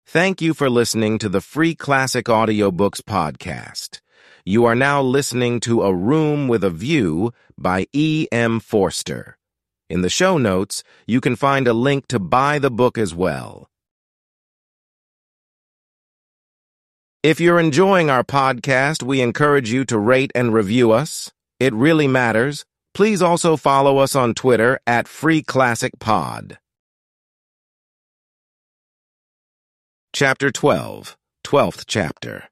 Thank you for listening to the Free Classic Audiobooks podcast. You are now listening to A Room with a View by E. M. Forster. In the show notes, you can find a link to buy the book as well. If you're enjoying our podcast, we encourage you to rate and review us. It really matters. Please also follow us on Twitter at FreeClassicPod. Chapter 12, 12th chapter.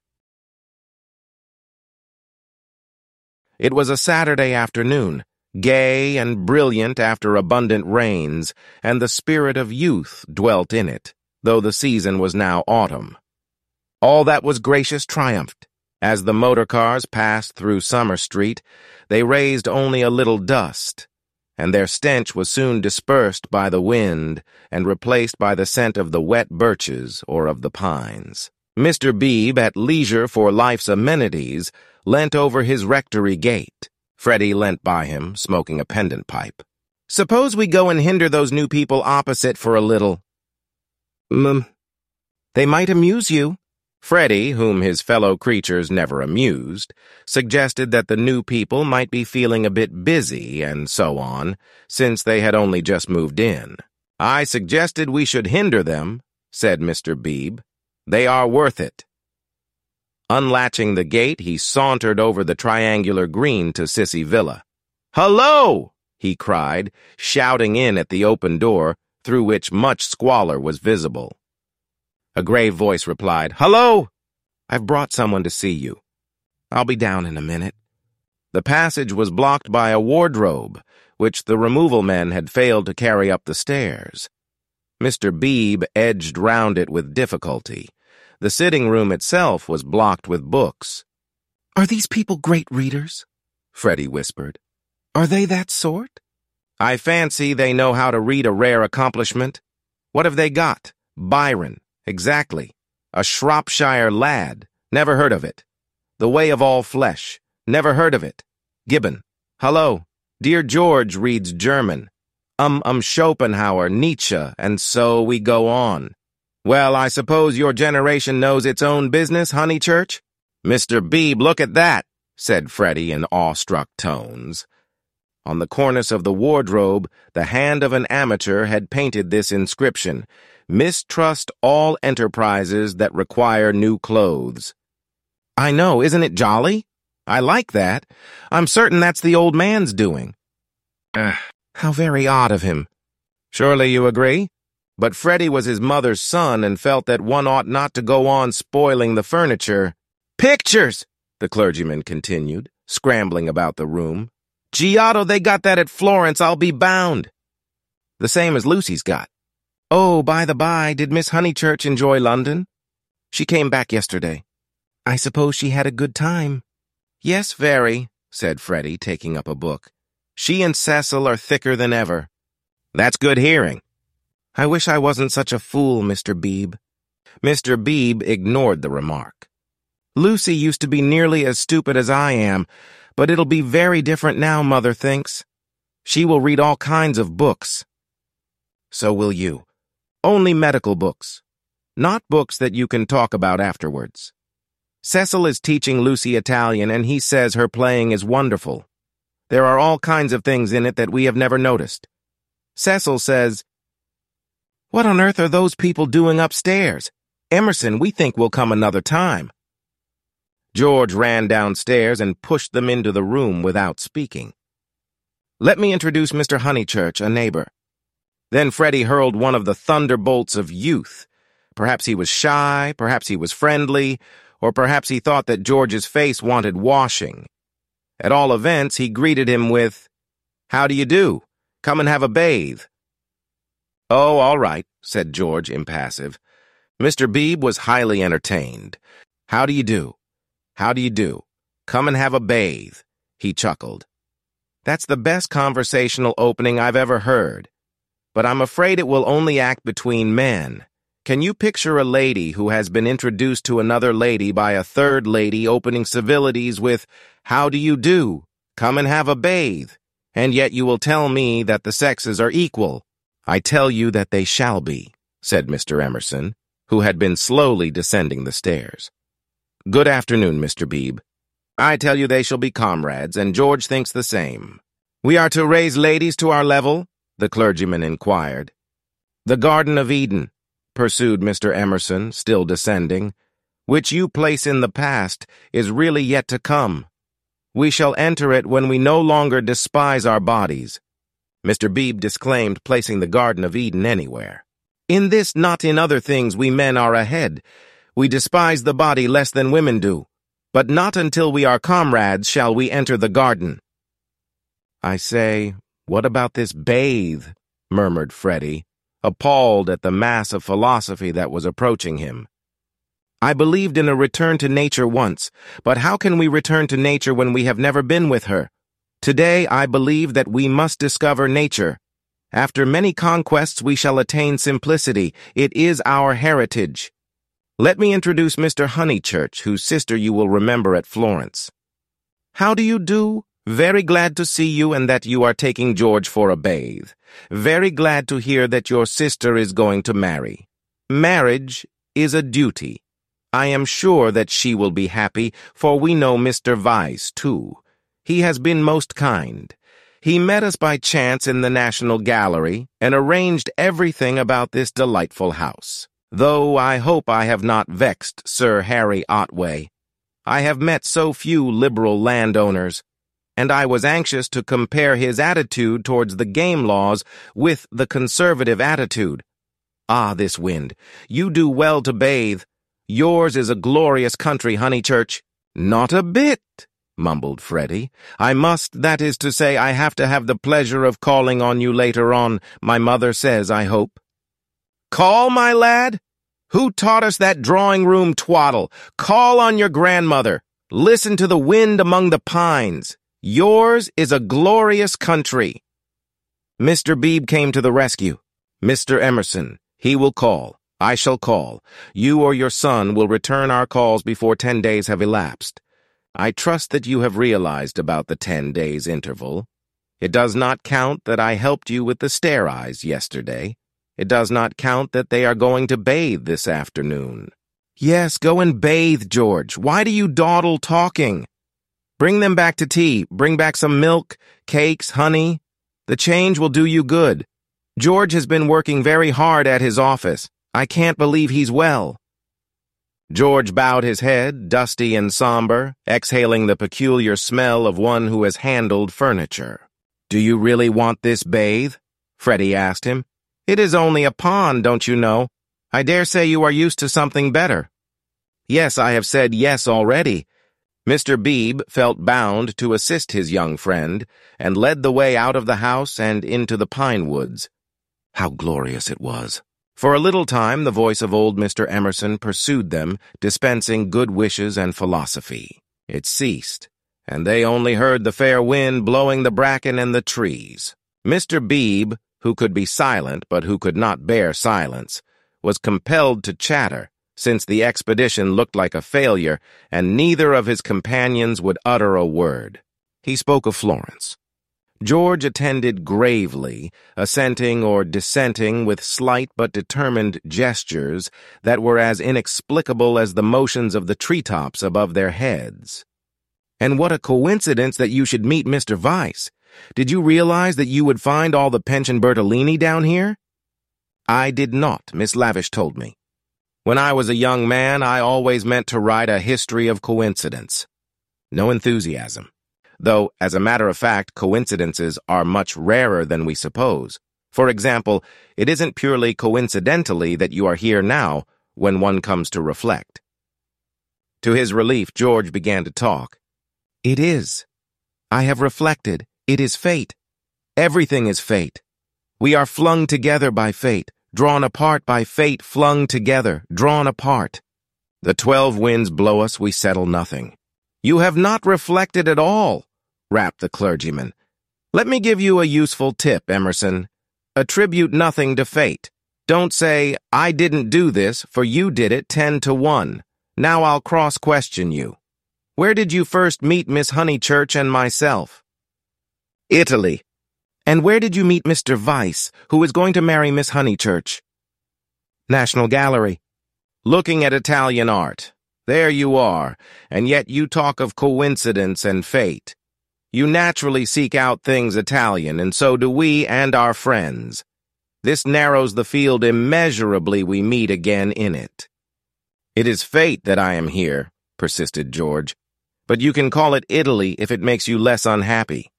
It was a Saturday afternoon, gay and brilliant after abundant rains, and the spirit of youth dwelt in it, though the season was now autumn. All that was gracious triumphed. As the motor cars passed through Summer Street, they raised only a little dust, and their stench was soon dispersed by the wind and replaced by the scent of the wet birches or of the pines. Mr. Beebe, at leisure for life's amenities, leant over his rectory gate. Freddie leant by him, smoking a pendant pipe. "Suppose we go and hinder those new people opposite for a little." They might amuse you." Freddie, whom his fellow creatures never amused, suggested that the new people might be feeling a bit busy and so on, since they had only just moved in. "I suggested we should hinder them," said Mr. Beebe. "They are worth it." Unlatching the gate, he sauntered over the triangular green to Sissy Villa. "Hello!" he cried, shouting in at the open door, through which much squalor was visible. A grave voice replied, "Hello! I've brought someone to see you. I'll be down in a minute." The passage was blocked by a wardrobe, which the removal men had failed to carry up the stairs. Mr. Beebe edged round it with difficulty. The sitting room itself was blocked with books. "Are these people great readers?" Freddie whispered. "Are they that sort?" "I fancy they know how to read a rare accomplishment. What have they got? Byron. Exactly. A Shropshire Lad. Never heard of it. The Way of All Flesh. Never heard of it. Gibbon. Hello. Dear George reads German. Schopenhauer, Nietzsche, and so we go on. Well, I suppose your generation knows its own business, Honeychurch?" "Mr. Beebe, look at that," said Freddie in awestruck tones. On the cornice of the wardrobe, the hand of an amateur had painted this inscription: "Mistrust all enterprises that require new clothes." "I know, isn't it jolly? I like that. I'm certain that's the old man's doing." How very odd of him." "Surely you agree?" But Freddie was his mother's son and felt that one ought not to go on spoiling the furniture. "Pictures!" the clergyman continued, scrambling about the room. "Giotto, they got that at Florence, I'll be bound." "The same as Lucy's got." "Oh, by the by, did Miss Honeychurch enjoy London?" "She came back yesterday." "I suppose she had a good time." "Yes, very," said Freddie, taking up a book. "She and Cecil are thicker than ever." "That's good hearing." "I wish I wasn't such a fool, Mr. Beebe." Mr. Beebe ignored the remark. "Lucy used to be nearly as stupid as I am, but it'll be very different now, Mother thinks. She will read all kinds of books." "So will you. Only medical books. Not books that you can talk about afterwards. Cecil is teaching Lucy Italian, and he says her playing is wonderful. There are all kinds of things in it that we have never noticed. Cecil says, 'What on earth are those people doing upstairs? Emerson, we think will come another time.' George ran downstairs and pushed them into the room without speaking. "Let me introduce Mr. Honeychurch, a neighbor." Then Freddie hurled one of the thunderbolts of youth. Perhaps he was shy, perhaps he was friendly, or perhaps he thought that George's face wanted washing. At all events, he greeted him with, "How do you do? Come and have a bathe." "Oh, all right," said George, impassive. Mr. Beebe was highly entertained. "How do you do? How do you do? Come and have a bathe," he chuckled. "That's the best conversational opening I've ever heard. But I'm afraid it will only act between men. Can you picture a lady who has been introduced to another lady by a third lady opening civilities with, 'How do you do? Come and have a bathe,' and yet you will tell me that the sexes are equal?" "I tell you that they shall be," said Mr. Emerson. who had been slowly descending the stairs. "Good afternoon, Mr. Beebe. I tell you they shall be comrades, and George thinks the same." "We are to raise ladies to our level?" the clergyman inquired. "The Garden of Eden," pursued Mr. Emerson, still descending, "which you place in the past, is really yet to come. We shall enter it when we no longer despise our bodies." Mr. Beebe disclaimed placing the Garden of Eden anywhere. "In this, not in other things, we men are ahead. We despise the body less than women do. But not until we are comrades shall we enter the garden." "I say, what about this bathe?" murmured Freddie, appalled at the mass of philosophy that was approaching him. "I believed in a return to nature once, but how can we return to nature when we have never been with her? Today I believe that we must discover nature. After many conquests we shall attain simplicity. It is our heritage. Let me introduce Mr. Honeychurch, whose sister you will remember at Florence." "How do you do? Very glad to see you and that you are taking George for a bathe. Very glad to hear that your sister is going to marry. Marriage is a duty. I am sure that she will be happy, for we know Mr. Weiss, too. He has been most kind. He met us by chance in the National Gallery and arranged everything about this delightful house. Though I hope I have not vexed Sir Harry Otway. I have met so few liberal landowners, and I was anxious to compare his attitude towards the game laws with the conservative attitude. Ah, this wind! You do well to bathe. Yours is a glorious country, Honeychurch." "Not a bit," mumbled Freddie. That is to say, I have to have the pleasure of calling on you later on, my mother says, I hope." "Call, my lad? Who taught us that drawing-room twaddle? Call on your grandmother. Listen to the wind among the pines. Yours is a glorious country." Mr. Beebe came to the rescue. "Mr. Emerson, he will call. I shall call. You or your son will return our calls before 10 days have elapsed. I trust that you have realized about the 10 days interval. It does not count that I helped you with the stair-eyes yesterday. It does not count that they are going to bathe this afternoon." "Yes, go and bathe, George. Why do you dawdle talking? Bring them back to tea. Bring back some milk, cakes, honey. The change will do you good. George has been working very hard at his office. I can't believe he's well." George bowed his head, dusty and somber, exhaling the peculiar smell of one who has handled furniture. "Do you really want this bathe?" Freddie asked him. "It is only a pond, don't you know? I dare say you are used to something better." "Yes, I have said yes already." Mr. Beebe felt bound to assist his young friend, and led the way out of the house and into the pine woods. How glorious it was! For a little time the voice of old Mr. Emerson pursued them, dispensing good wishes and philosophy. It ceased, and they only heard the fair wind blowing the bracken and the trees. Mr. Beebe, who could be silent but who could not bear silence, was compelled to chatter, since the expedition looked like a failure, and neither of his companions would utter a word. He spoke of Florence. George attended gravely, assenting or dissenting with slight but determined gestures that were as inexplicable as the motions of the treetops above their heads. "And what a coincidence that you should meet Mr. Weiss. Did you realize that you would find all the pension Bertolini down here?" "I did not, Miss Lavish told me. When I was a young man, I always meant to write a history of coincidence." No enthusiasm. Though, as a matter of fact, coincidences are much rarer than we suppose. For example, it isn't purely coincidentally that you are here now, when one comes to reflect. To his relief, George began to talk. "It is. I have reflected. It is fate. Everything is fate. We are flung together by fate, drawn apart by fate, flung together, drawn apart. The 12 winds blow us, we settle nothing." "You have not reflected at all," rapped the clergyman. "Let me give you a useful tip, Emerson. Attribute nothing to fate. Don't say, 'I didn't do this, for you did it 10-1. Now I'll cross-question you. Where did you first meet Miss Honeychurch and myself?" "Italy." "And where did you meet Mr. Weiss, who is going to marry Miss Honeychurch?" "National Gallery." Looking at Italian art. There you are, and yet you talk of coincidence and fate. You naturally seek out things Italian, and so do we and our friends. This narrows the field immeasurably we meet again in it. It is fate that I am here, persisted George, but you can call it Italy if it makes you less unhappy.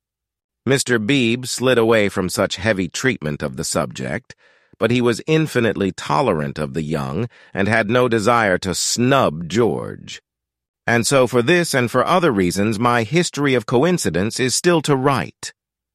Mr. Beebe slid away from such heavy treatment of the subject, but he was infinitely tolerant of the young and had no desire to snub George. And so for this and for other reasons, my history of coincidence is still to write.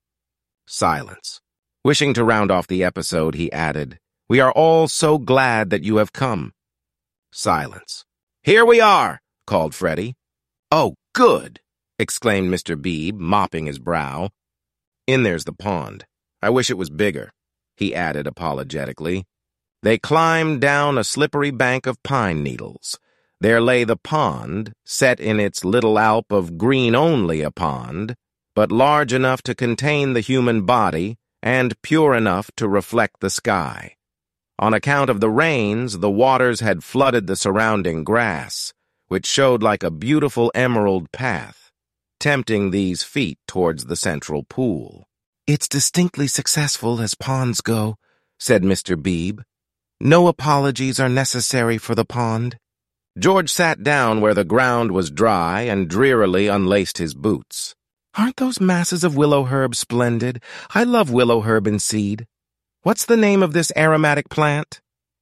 Silence. Wishing to round off the episode, he added, "We are all so glad that you have come." Silence. "Here we are," called Freddie. "Oh, good," exclaimed Mr. Beebe, mopping his brow. "In there's the pond. I wish it was bigger," he added apologetically. They climbed down a slippery bank of pine needles. There lay the pond, set in its little alp of green-only a pond, but large enough to contain the human body and pure enough to reflect the sky. On account of the rains, the waters had flooded the surrounding grass, which showed like a beautiful emerald path, tempting these feet towards the central pool. "It's distinctly successful as ponds go," said Mr. Beebe. "No apologies are necessary for the pond." George sat down where the ground was dry and drearily unlaced his boots. "Aren't those masses of willow herb splendid? I love willow herb in seed. What's the name of this aromatic plant?"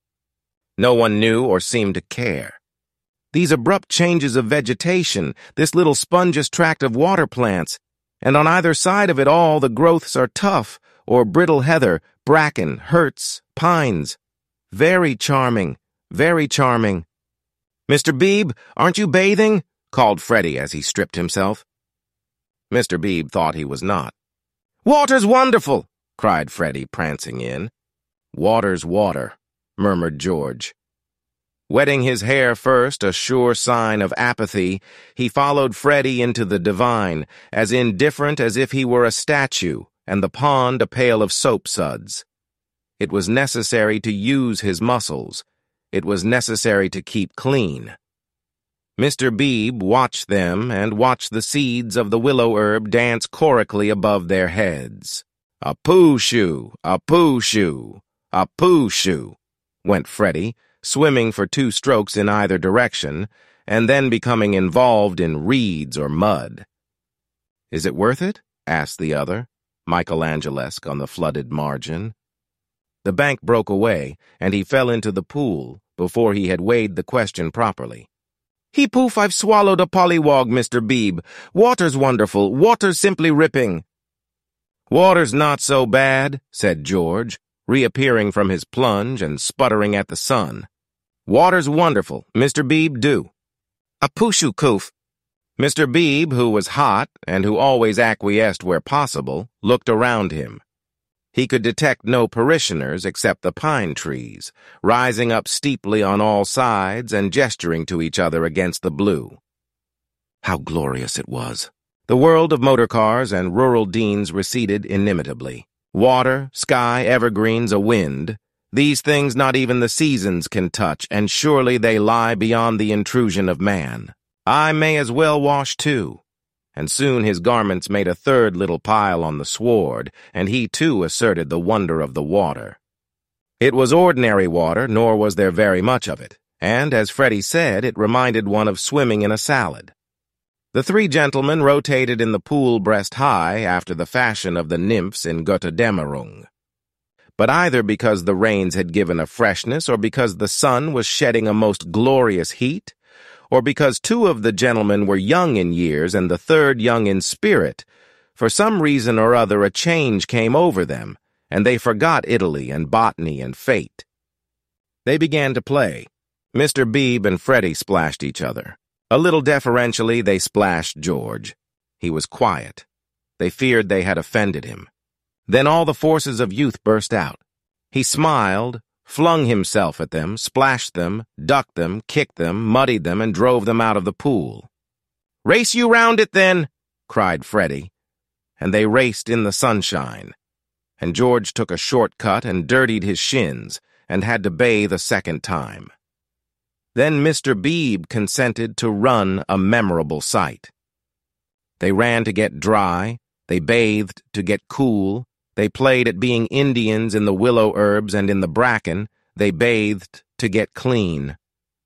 No one knew or seemed to care. These abrupt changes of vegetation, this little spongeous tract of water plants, and on either side of it all the growths are tough, or brittle heather, bracken, hurts, pines. Very charming, very charming. "Mr. Beebe, aren't you bathing?" called Freddie as he stripped himself. Mr. Beebe thought he was not. "Water's wonderful!" cried Freddie, prancing in. "Water's water," murmured George. Wetting his hair first, a sure sign of apathy, he followed Freddie into the divine, as indifferent as if he were a statue, and the pond a pail of soap suds. It was necessary to use his muscles. It was necessary to keep clean. Mr. Beebe watched them and watched the seeds of the willow herb dance chorically above their heads. "A poo-shoo, a poo-shoo, a poo-shoo," went Freddie, swimming for 2 strokes in either direction, and then becoming involved in reeds or mud. "Is it worth it?" asked the other, Michelangelesque on the flooded margin. The bank broke away, and he fell into the pool before he had weighed the question properly. "He poof, I've swallowed a pollywog, Mr. Beebe. Water's wonderful. Water's simply ripping." "Water's not so bad," said George, reappearing from his plunge and sputtering at the sun. "Water's wonderful. Mr. Beebe, do." "A pooshu coof." Mr. Beebe, who was hot and who always acquiesced where possible, looked around him. He could detect no parishioners except the pine trees, rising up steeply on all sides and gesturing to each other against the blue. How glorious it was! The world of motor cars and rural deans receded inimitably. Water, sky, evergreens, a wind, these things not even the seasons can touch, and surely they lie beyond the intrusion of man. I may as well wash too. And soon his garments made a third little pile on the sward, and he too asserted the wonder of the water. It was ordinary water, nor was there very much of it, and, as Freddie said, it reminded one of swimming in a salad. The 3 gentlemen rotated in the pool breast high after the fashion of the nymphs in Götterdämmerung. But either because the rains had given a freshness, or because the sun was shedding a most glorious heat, or because 2 of the gentlemen were young in years and the 3rd young in spirit, for some reason or other a change came over them, and they forgot Italy and botany and fate. They began to play. Mr. Beebe and Freddie splashed each other. A little deferentially, they splashed George. He was quiet. They feared they had offended him. Then all the forces of youth burst out. He smiled, flung himself at them, splashed them, ducked them, kicked them, muddied them, and drove them out of the pool. "Race you round it, then!" cried Freddie. And they raced in the sunshine. And George took a short cut and dirtied his shins, and had to bathe a second time. Then Mr. Beebe consented to run a memorable sight. They ran to get dry, they bathed to get cool, they played at being Indians in the willow herbs and in the bracken, they bathed to get clean.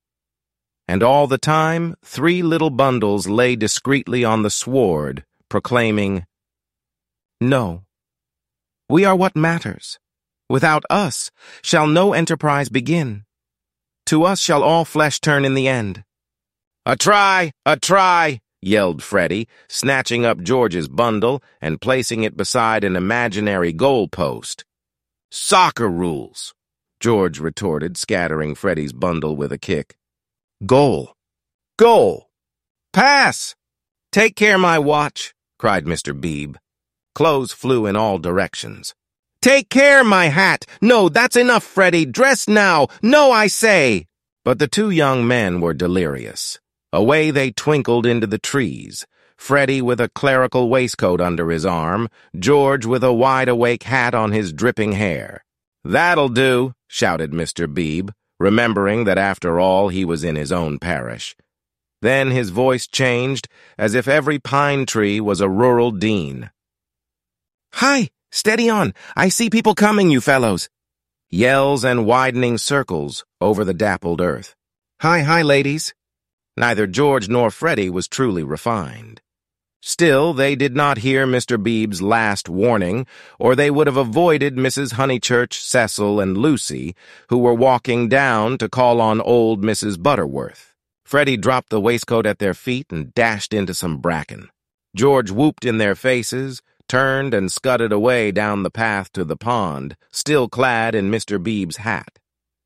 And all the time, 3 little bundles lay discreetly on the sward, proclaiming, "No, we are what matters. Without us shall no enterprise begin. To us shall all flesh turn in the end." "A try! A try!" yelled Freddie, snatching up George's bundle and placing it beside an imaginary goal post. "Soccer rules," George retorted, scattering Freddie's bundle with a kick. "Goal! Goal! Pass! Take care, my watch!" cried Mr. Beebe. Clothes flew in all directions. "Take care, my hat! No, that's enough, Freddie! Dress now! No, I say!" But the 2 young men were delirious. Away they twinkled into the trees, Freddie with a clerical waistcoat under his arm, George with a wide-awake hat on his dripping hair. "That'll do," shouted Mr. Beebe, remembering that after all he was in his own parish. Then his voice changed, as if every pine tree was a rural dean. "Hi! Steady on! I see people coming, you fellows!" Yells and widening circles over the dappled earth. "Hi, ladies!" Neither George nor Freddie was truly refined. Still, they did not hear Mr. Beebe's last warning, or they would have avoided Mrs. Honeychurch, Cecil, and Lucy, who were walking down to call on old Mrs. Butterworth. Freddie dropped the waistcoat at their feet and dashed into some bracken. George whooped in their faces, turned and scudded away down the path to the pond, still clad in Mr. Beebe's hat.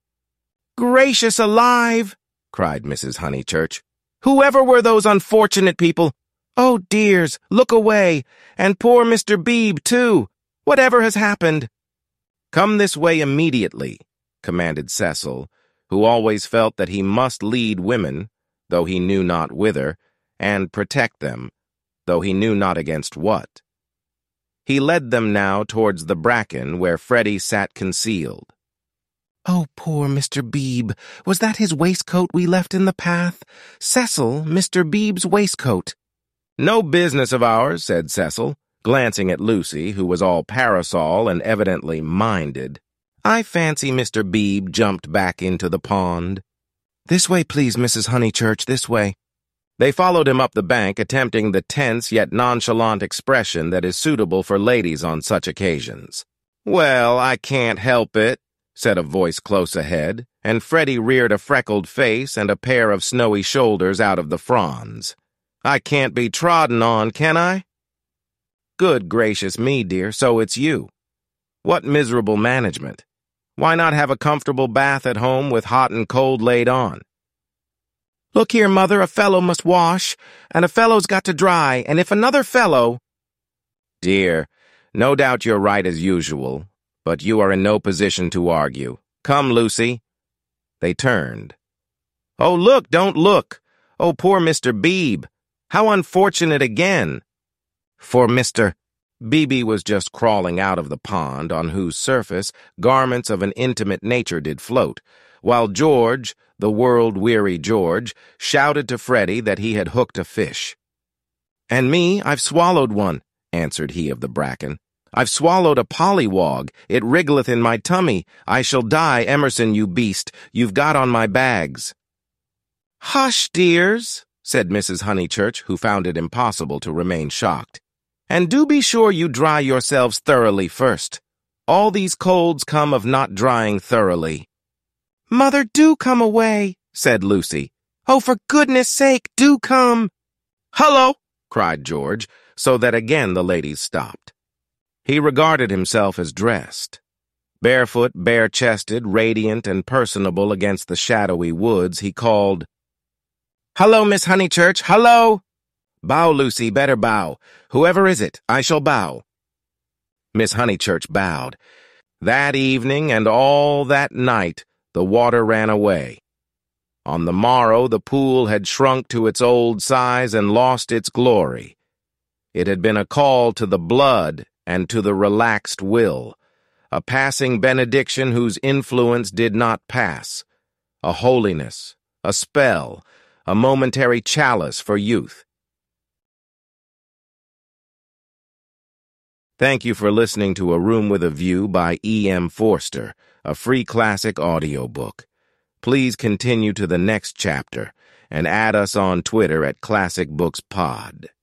"Gracious alive!" cried Mrs. Honeychurch. "Whoever were those unfortunate people? Oh, dears, look away! And poor Mr. Beebe, too! Whatever has happened?" "Come this way immediately," commanded Cecil, who always felt that he must lead women, though he knew not whither, and protect them, though he knew not against what. He led them now towards the bracken where Freddie sat concealed. "Oh, poor Mr. Beebe! Was that his waistcoat we left in the path? Cecil, Mr. Beebe's waistcoat." "No business of ours," said Cecil, glancing at Lucy, who was all parasol and evidently minded. "I fancy Mr. Beebe jumped back into the pond." "This way, please, Mrs. Honeychurch, this way." They followed him up the bank, attempting the tense yet nonchalant expression that is suitable for ladies on such occasions. "Well, I can't help it," said a voice close ahead, and Freddie reared a freckled face and a pair of snowy shoulders out of the fronds. "I can't be trodden on, can I?" "Good gracious me, dear, so it's you. What miserable management. Why not have a comfortable bath at home with hot and cold laid on?" "Look here, Mother, a fellow must wash, and a fellow's got to dry, and if another fellow—" "Dear, no doubt you're right as usual, but you are in no position to argue. Come, Lucy." They turned. "Oh, look, don't look! Oh, poor Mr. Beebe! How unfortunate again!" For Mr. Beebe was just crawling out of the pond, on whose surface garments of an intimate nature did float, while George, the world-weary George, shouted to Freddie that he had hooked a fish. "And me, I've swallowed one," answered he of the bracken. "I've swallowed a pollywog. It wriggleth in my tummy. I shall die, Emerson, you beast. You've got on my bags." "Hush, dears," said Mrs. Honeychurch, who found it impossible to remain shocked. "And do be sure you dry yourselves thoroughly first. All these colds come of not drying thoroughly." "Mother, do come away," said Lucy. "Oh, for goodness sake, do come." "Hullo!" cried George, so that again the ladies stopped. He regarded himself as dressed. Barefoot, bare-chested, radiant, and personable against the shadowy woods, he called, "Hullo, Miss Honeychurch, hullo!" "Bow, Lucy, better bow. Whoever is it, I shall bow." Miss Honeychurch bowed. That evening and all that night, the water ran away. On the morrow, the pool had shrunk to its old size and lost its glory. It had been a call to the blood and to the relaxed will, a passing benediction whose influence did not pass, a holiness, a spell, a momentary chalice for youth. Thank you for listening to A Room with a View by E.M. Forster, a free classic audiobook. Please continue to the next chapter and add us on Twitter at Classic Books Pod.